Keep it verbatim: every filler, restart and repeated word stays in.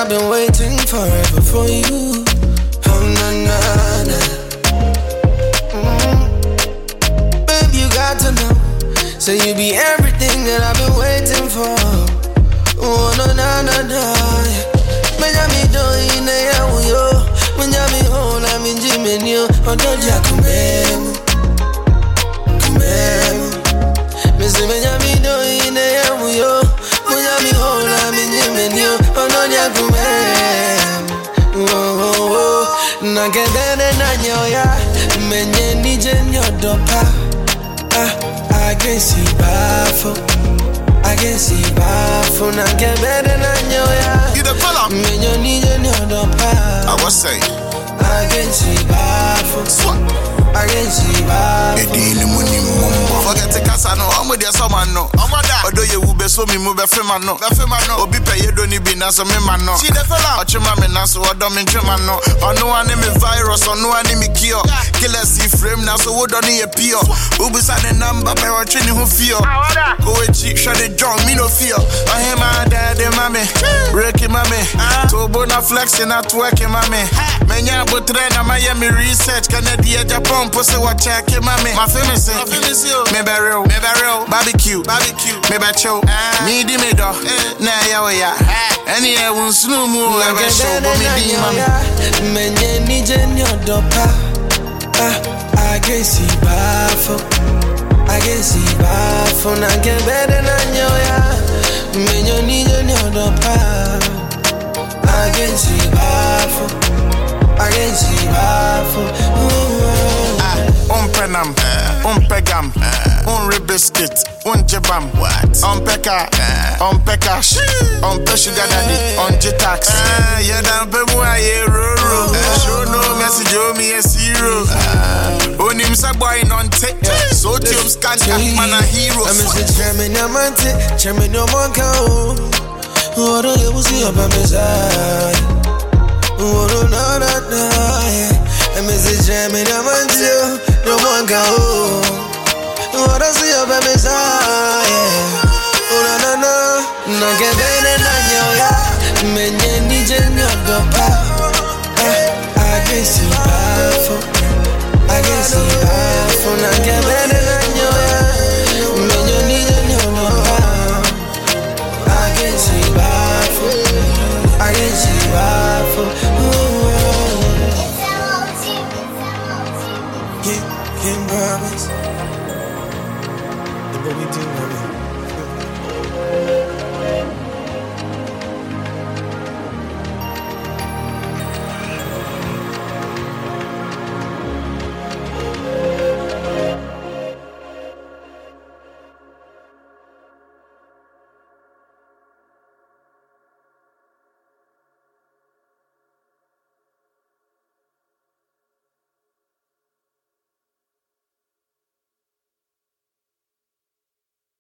I've been waiting forever for you. Oh na na na. Mm. Baby, you got to know. Say you be everything that I've been waiting for. Oh no na na na. Menyami do ine ya uyo. Menyami ho na minji menyo. Odoja kumemu, kumemu. Mese menyami do ine ya uyo. Menyami ho na minji menyo. Odoja kumemu. Oh oh oh. Na gedene na nyoya. Menye nije nyodopa. Ah, I can see bafo. I can see bafo. Na get better than you, yeah. You the fella. When you need your pa. I was saying. I can see bafo. I can see bafo. Edi ni muni mumbo. Forget the casa no. I'm with your someone no. I'm with that. Although you will be so me move a fema no. A fema no. Obi pay you don't be na so me man no. See the fella. Watch my man so what don't mean man no. Or no one name virus or no one name cure. Killer see frame now so what don't need a pure. Ubu sa the number but we're training who fear. Go with cheap shot the drum me no fear. I hear my dad and mommy breaking mommy. To bona flexing at working mommy. Menya but train na Miami research Canada Japan pussy what check mommy. My famous say me barrel me barrel barbecue barbecue me bacho me di me do na ya we ya. Any e won snu mu e be show but me di mommy. Menye ni je nyodopa. Ah, I can see bafo. I can see bafo. Na get better than you, yeah. When you need your pa. I can see bafo. I can see bafo. Ah, on penam, on pegam, on ribiscuit, on jebam. What? On peka, on peka, on sugar daddy, on jitax. Ah, yeah, damn people are here, ro. Show no message, you me a zero. On him sa boy non take, so tube scan man a hero. I'm a chairman, I'm a chairman, no one can. What do you see up on my side? What do not die? I'm a chairman, I'm a no one can. What I see up on my side? Oh no no no, no get better than you, yeah. Menye ni je nyodopa. I can see bafo. I can see bafo. Na get better than you, yeah. Menye ni je nyodopa. I can see bafo. I can see bafo. Can't promise. But we do, mommy.